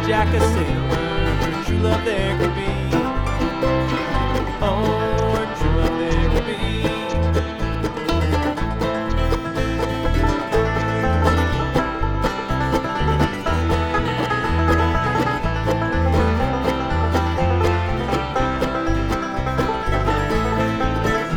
Jack a sailor, true love there could be. Oh,